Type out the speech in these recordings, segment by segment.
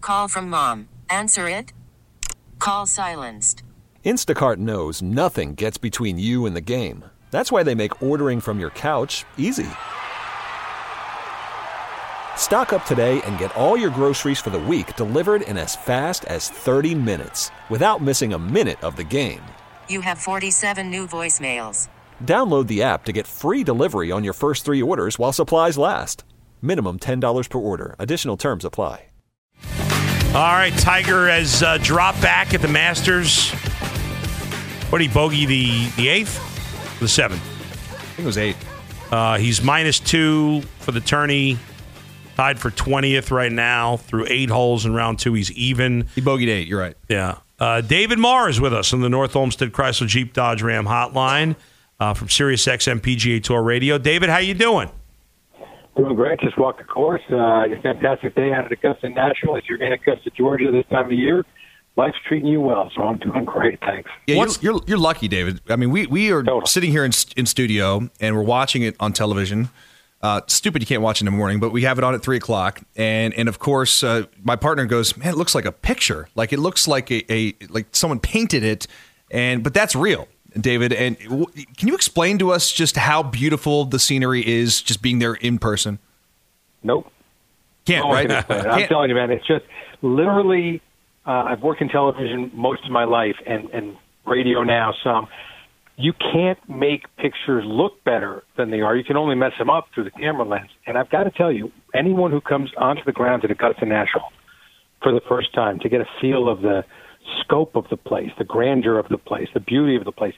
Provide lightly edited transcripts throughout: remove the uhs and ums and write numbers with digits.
call from mom. Answer it. Call silenced. Instacart knows nothing gets between you and the game. That's why they make ordering from your couch easy. Stock up today and get all your groceries for the week delivered in as fast as 30 minutes without missing a minute of the game. You have 47 new voicemails. Download the app to get free delivery on your first 3 orders while supplies last. Minimum $10 per order. Additional terms apply. All right, Tiger has dropped back at the Masters. What did he bogey, the 8th? The 7th? I think it was 8. He's -2 for the tourney. Tied for 20th right now through 8 holes in round 2. He's even. He bogeyed 8, you're right. Yeah. David Marr is with us on the North Olmsted Chrysler Jeep Dodge Ram hotline from Sirius XM PGA Tour Radio. David, how you doing? Doing great. Just walked the course. A fantastic day out at Augusta National. If you're in Augusta, Georgia this time of year, life's treating you well, so I'm doing great. Thanks. Yeah, you're lucky, David. I mean, we are sitting here in studio, and we're watching it on television. Stupid you can't watch it in the morning, but we have it on at 3 o'clock. And of course, my partner goes, man, it looks like a picture. Like it looks like like someone painted it, but that's real. David, and can you explain to us just how beautiful the scenery is, just being there in person? Nope. Can't, right? I'm telling you, man, it's just literally, I've worked in television most of my life and radio now some. You can't make pictures look better than they are. You can only mess them up through the camera lens. And I've got to tell you, anyone who comes onto the grounds at Augusta National for the first time to get a feel of the scope of the place, the grandeur of the place, the beauty of the place,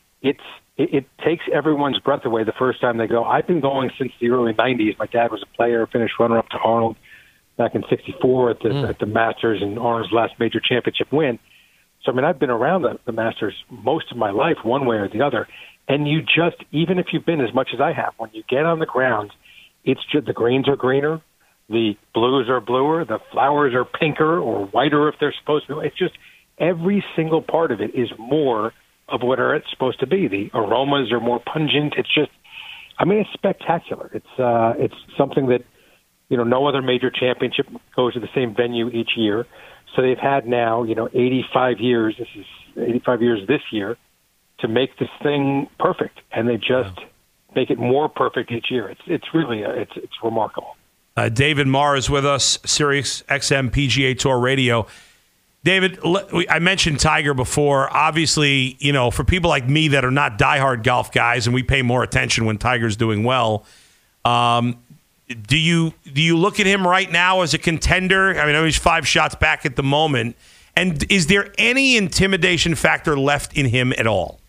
it takes everyone's breath away the first time they go. I've been going since the early 90s. My dad was a player, finished runner-up to Arnold back in '64 at the Masters and Arnold's last major championship win. So, I mean, I've been around the Masters most of my life, one way or the other. And you just, even if you've been as much as I have, when you get on the grounds, it's just the greens are greener, the blues are bluer, the flowers are pinker or whiter if they're supposed to. It's just every single part of it is more of what it's supposed to be. The aromas are more pungent. It's just, I mean, it's spectacular. It's something that, no other major championship goes to the same venue each year. So they've had now, 85 years. This is 85 years this year to make this thing perfect, and they just make it more perfect each year. It's really it's remarkable. David Marr is with us, Sirius XM PGA Tour Radio. David, I mentioned Tiger before. Obviously, for people like me that are not diehard golf guys, and we pay more attention when Tiger's doing well. Do you look at him right now as a contender? I mean, he's 5 shots back at the moment. And is there any intimidation factor left in him at all?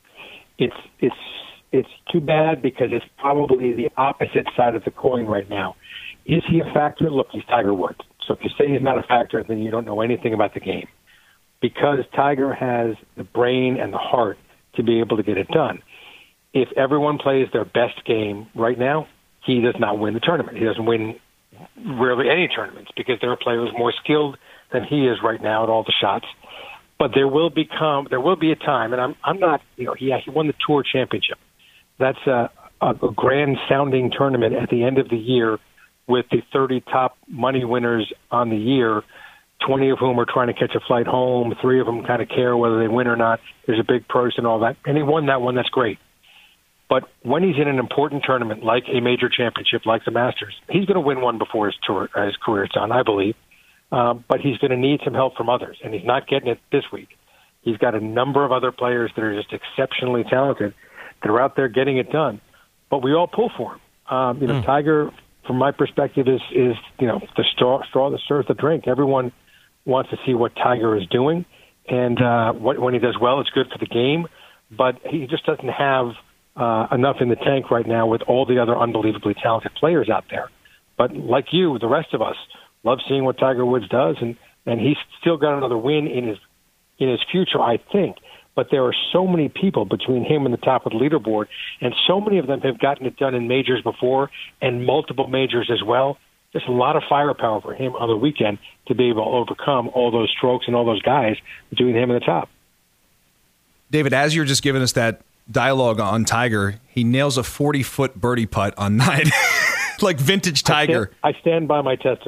It's too bad because it's probably the opposite side of the coin right now. Is he a factor? Look, he's Tiger Woods. So if you say he's not a factor, then you don't know anything about the game. Because Tiger has the brain and the heart to be able to get it done. If everyone plays their best game right now, he does not win the tournament. He doesn't win rarely any tournaments because there are players more skilled than he is right now at all the shots. But there will be a time, and I'm not, he won the Tour Championship. That's a grand sounding tournament at the end of the year with the 30 top money winners on the year, 20 of whom are trying to catch a flight home, 3 of them kind of care whether they win or not. There's a big purse and all that. And he won that one. That's great. But when he's in an important tournament like a major championship like the Masters, he's going to win one before his career's done, I believe. But he's going to need some help from others, and he's not getting it this week. He's got a number of other players that are just exceptionally talented that are out there getting it done. But we all pull for him. Tiger, from my perspective, is the straw that stirs the drink. Everyone wants to see what Tiger is doing, and when he does well, it's good for the game. But he just doesn't have enough in the tank right now with all the other unbelievably talented players out there. But like you, the rest of us love seeing what Tiger Woods does, and he's still got another win in his future, I think. But there are so many people between him and the top of the leaderboard, and so many of them have gotten it done in majors before and multiple majors as well. There's a lot of firepower for him on the weekend to be able to overcome all those strokes and all those guys between him and the top. David, as you're just giving us that dialogue on Tiger, he nails a 40-foot birdie putt on 9, like vintage Tiger. I stand by my testimony.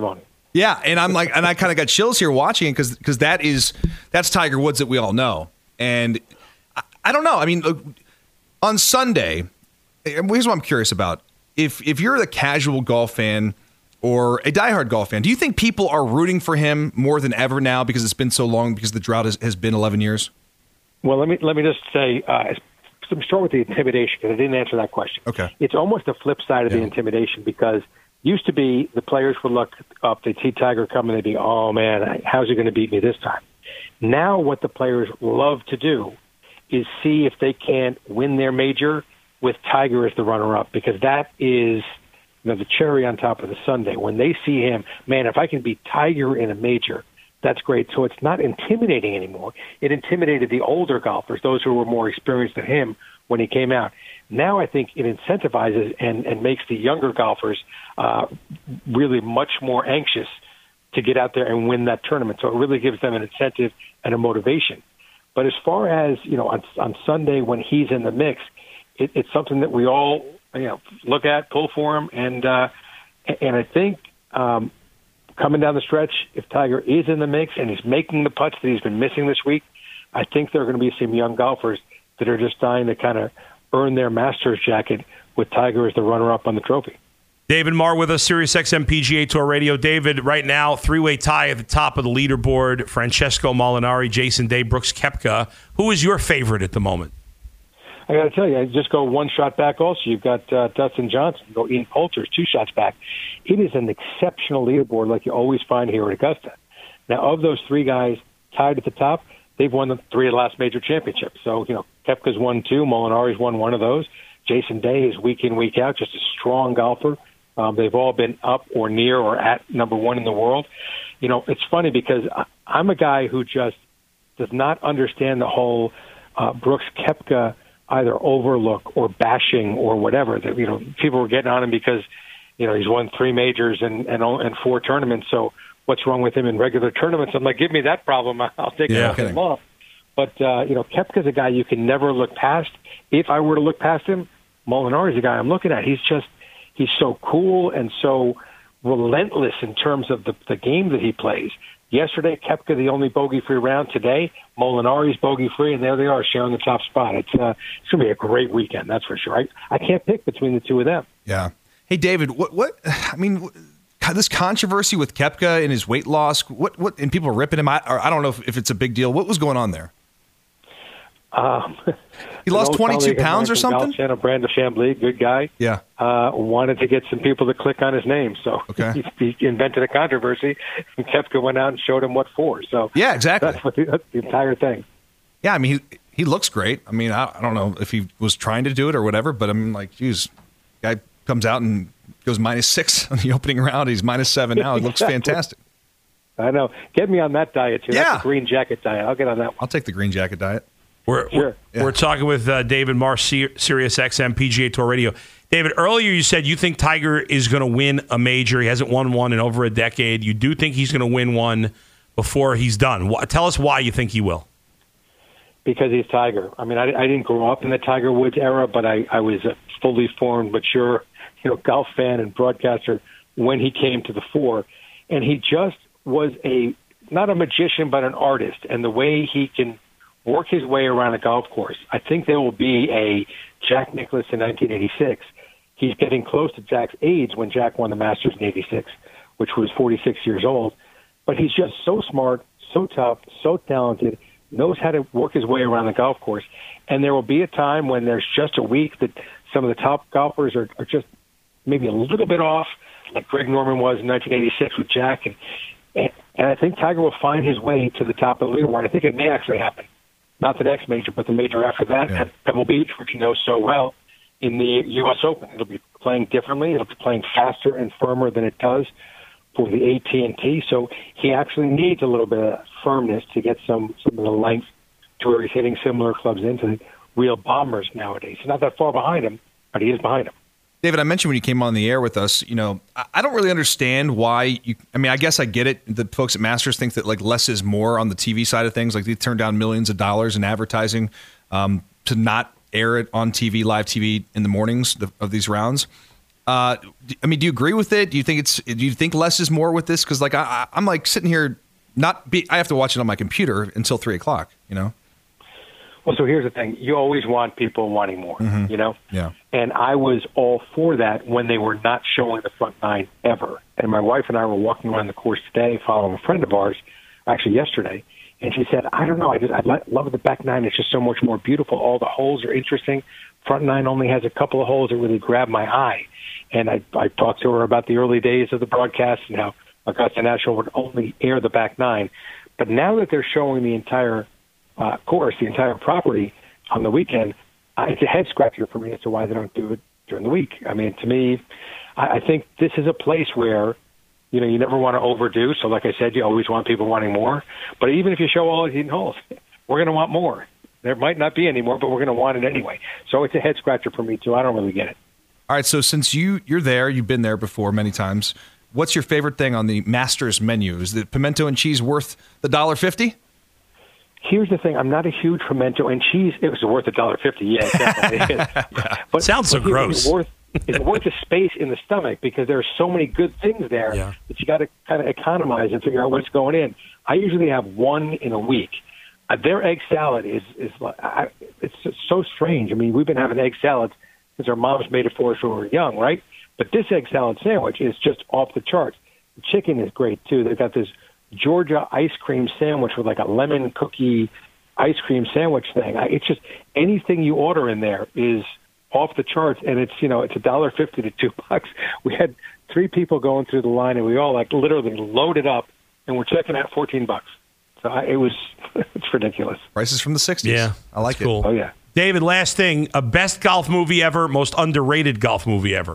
Yeah, and I'm like, and I kind of got chills here watching it because that's Tiger Woods that we all know, and I don't know. I mean, on Sunday, here's what I'm curious about: if you're a casual golf fan or a diehard golf fan, do you think people are rooting for him more than ever now because it's been so long, because the drought has been 11 years? Well, let me just say, start with the intimidation, because I didn't answer that question. Okay, it's almost the flip side of the intimidation, because used to be the players would look up, they'd see Tiger coming, they'd be, oh man, how's he going to beat me this time? Now what the players love to do is see if they can't win their major with Tiger as the runner-up, because that is the cherry on top of the sundae. When they see him, man, if I can beat Tiger in a major, that's great. So it's not intimidating anymore. It intimidated the older golfers, those who were more experienced than him when he came out. Now I think it incentivizes and makes the younger golfers really much more anxious to get out there and win that tournament. So it really gives them an incentive and a motivation. But as far as, on Sunday when he's in the mix, it's something that we all, look at, pull for him. And I think coming down the stretch, if Tiger is in the mix and he's making the putts that he's been missing this week, I think there are going to be some young golfers that are just dying to kind of earn their Masters jacket with Tiger as the runner-up on the trophy. David Marr with us, SiriusXM PGA Tour Radio. David, right now, three-way tie at the top of the leaderboard. Francesco Molinari, Jason Day, Brooks Koepka. Who is your favorite at the moment? I got to tell you, I just go one shot back also. You've got Dustin Johnson, go Ian Poulter's 2 shots back. It is an exceptional leaderboard like you always find here at Augusta. Now, of those 3 guys tied at the top, they've won the 3 of the last major championships. So, Koepka's won 2, Molinari's won 1 of those. Jason Day is week in, week out, just a strong golfer. They've all been up or near or at number 1 in the world. It's funny because I'm a guy who just does not understand the whole Brooks Koepka either overlook or bashing or whatever. That people were getting on him because he's won 3 majors and 4 tournaments. So what's wrong with him in regular tournaments? I'm like, give me that problem, I'll take him off. But Koepka's a guy you can never look past. If I were to look past him, Molinari's a guy I'm looking at. He's so cool and so relentless in terms of the game that he plays. Yesterday, Koepka the only bogey-free round. Today, Molinari's bogey-free, and there they are sharing the top spot. It's going to be a great weekend, that's for sure. I can't pick between the 2 of them. Yeah. Hey, David, what I mean, this controversy with Koepka and his weight loss, what and people are ripping him. I don't know if it's a big deal. What was going on there? He lost 22 pounds or something? Channel, Brandon Chambly, good guy. Yeah. Wanted to get some people to click on his name. So he invented a controversy, and Koepka went out and showed him what for. So yeah, exactly. That's the entire thing. Yeah, I mean, he looks great. I mean, I don't know if he was trying to do it or whatever, but I'm like, geez, guy comes out and goes -6 on the opening round. He's -7 now. It looks fantastic. I know. Get me on that diet, too. Yeah. That's the green jacket diet. I'll get on that one. I'll take the green jacket diet. We're talking with David Marr, SiriusXM PGA Tour Radio. David, earlier you said you think Tiger is going to win a major. He hasn't won one in over a decade. You do think he's going to win one before he's done. Tell us why you think he will. Because he's Tiger. I mean, I didn't grow up in the Tiger Woods era, but I was a fully formed, mature, golf fan and broadcaster when he came to the fore. And he just was not a magician, but an artist. And the way he can work his way around a golf course. I think there will be a Jack Nicklaus in 1986. He's getting close to Jack's age when Jack won the Masters in 86, which was 46 years old. But he's just so smart, so tough, so talented, knows how to work his way around the golf course. And there will be a time when there's just a week that some of the top golfers are just maybe a little bit off, like Greg Norman was in 1986 with Jack. And I think Tiger will find his way to the top of the leaderboard. I think it may actually happen. Not the next major, but the major after that at Pebble Beach, which you know so well, in the U.S. Open. It'll be playing differently. It'll be playing faster and firmer than it does for the AT&T. So he actually needs a little bit of firmness to get some of the length to where he's hitting similar clubs into the real bombers nowadays. He's not that far behind him, but he is behind him. David, I mentioned when you came on the air with us, I don't really understand why I guess I get it. The folks at Masters think that like less is more on the TV side of things. Like they turn down millions of dollars in advertising to not air it on TV, live TV in the mornings of these rounds. I mean, do you agree with it? Do you think less is more with this? Because like I'm like sitting here, I have to watch it on my computer until 3:00. You know. Well, so here's the thing: you always want people wanting more. You know. Yeah. And I was all for that when they were not showing the front nine ever. And my wife and I were walking around the course today, following a friend of ours, actually yesterday, and she said, "I don't know, I love the back nine. It's just so much more beautiful. All the holes are interesting. Front nine only has a couple of holes that really grab my eye." And I talked to her about the early days of the broadcast and how Augusta National would only air the back nine. But now that they're showing the entire course, the entire property on the weekend, it's a head scratcher for me as to why they don't do it during the week. I mean, to me, I think this is a place where, you know, you never want to overdo. So like I said, you always want people wanting more. But even if you show all 18 holes, we're going to want more. There might not be any more, but we're going to want it anyway. So it's a head scratcher for me, too. I don't really get it. All right, so since you're there, you've been there before many times, what's your favorite thing on the Masters menu? Is the pimento and cheese worth the $1.50? Here's the thing. I'm not a huge pimento and cheese. It was worth $1.50. Yeah, it definitely is. But, sounds so gross. It's worth the space in the stomach because there are so many good things there that you got to kind of economize and figure out what's going in. I usually have one in a week. Their egg salad is it's so strange. I mean, we've been having egg salads since our moms made it for us when we were young, right? But this egg salad sandwich is just off the charts. The chicken is great, too. They've got this Georgia ice cream sandwich with like a lemon cookie ice cream sandwich thing. It's just anything you order in there is off the charts, and it's, you know, it's $1.50 to $2. We had 3 people going through the line, and we all like literally loaded up, and we're checking out $14. So it's ridiculous. Prices from the 60s. Yeah, I like it. Cool. Oh yeah. David, last thing, a best golf movie ever, most underrated golf movie ever.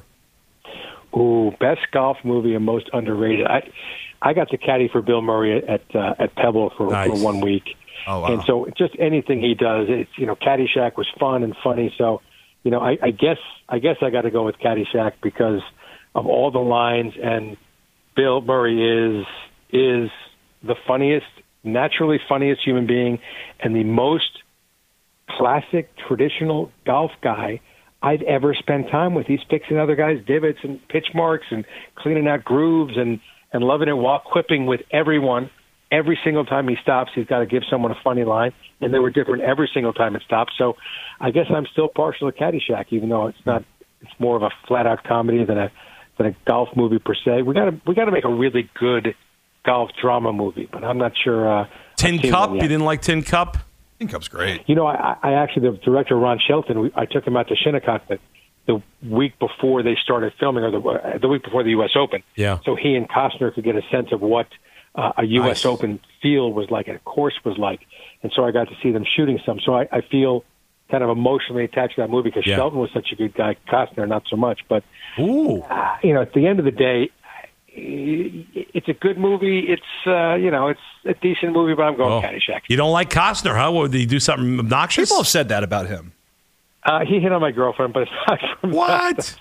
Ooh, best golf movie and most underrated. I got to caddy for Bill Murray at Pebble for 1 week. Oh, wow. And so just anything he does, it's, you know, Caddyshack was fun and funny. So, you know, I guess I got to go with Caddyshack because of all the lines, and Bill Murray is the funniest, naturally funniest human being and the most classic, traditional golf guy I've ever spent time with. He's fixing other guys' divots and pitch marks and cleaning out grooves and loving it while quipping with everyone. Every single time he stops, he's got to give someone a funny line, and they were different every single time it stopped. So I guess I'm still partial to Caddyshack, even though it's more of a flat-out comedy than a golf movie per se. We got to make a really good golf drama movie, but I'm not sure. Tin Cup? You didn't like Tin Cup? Tin Cup's great. You know, I actually, the director, Ron Shelton, I took him out to Shinnecock the week before they started filming, or the week before the U.S. Open. Yeah. So he and Costner could get a sense of what a U.S. Open field was like and a course was like. And so I got to see them shooting some. So I feel kind of emotionally attached to that movie because Shelton was such a good guy. Costner, not so much. But, you know, at the end of the day, it's a good movie. It's you know, it's a decent movie, but I'm going Caddyshack. You don't like Costner, huh? Did he do something obnoxious? People have said that about him. He hit on my girlfriend, but aside from what?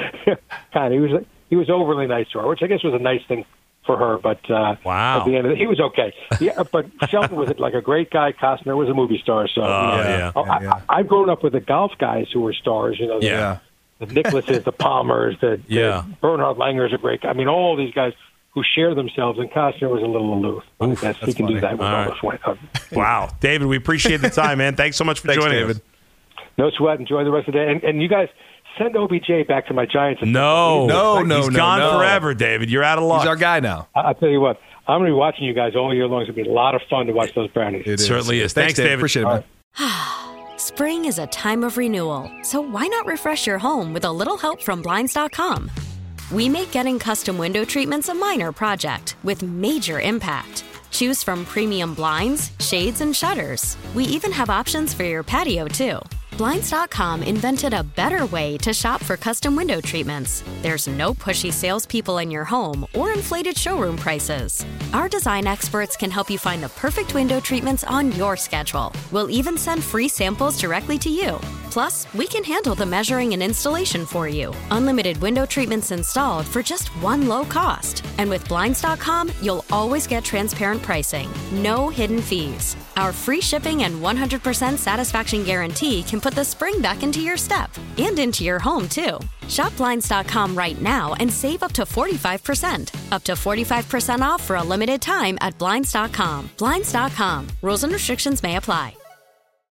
He was overly nice to her, which I guess was a nice thing for her. But wow, at the end of it, he was okay. Yeah, but Shelton was like a great guy. Costner was a movie star. So I've grown up with the golf guys who were stars. You know, the Nicklases, the Palmers, the Bernhard Langer's a great guy. I mean, all these guys who share themselves, and Costner was a little aloof. I guess he can do that with all the sweat. Wow, David, we appreciate the time, man. Thanks so much for joining us. No sweat. Enjoy the rest of the day. And you guys, send OBJ back to my Giants. No. He's gone forever, David. You're out of luck. He's our guy now. I'll tell you what. I'm going to be watching you guys all year long. It's going to be a lot of fun to watch those Brownies. It certainly is. Thanks, David. Appreciate it, man. Spring is a time of renewal, so why not refresh your home with a little help from Blinds.com? We make getting custom window treatments a minor project with major impact. Choose from premium blinds, shades, and shutters. We even have options for your patio, too. Blinds.com invented a better way to shop for custom window treatments. There's no pushy salespeople in your home or inflated showroom prices. Our design experts can help you find the perfect window treatments on your schedule. We'll even send free samples directly to you. Plus, we can handle the measuring and installation for you. Unlimited window treatments installed for just one low cost. And with Blinds.com, you'll always get transparent pricing. No hidden fees. Our free shipping and 100% satisfaction guarantee can put the spring back into your step and into your home, too. Shop Blinds.com right now and save up to 45%. Up to 45% off for a limited time at Blinds.com. Blinds.com. Rules and restrictions may apply.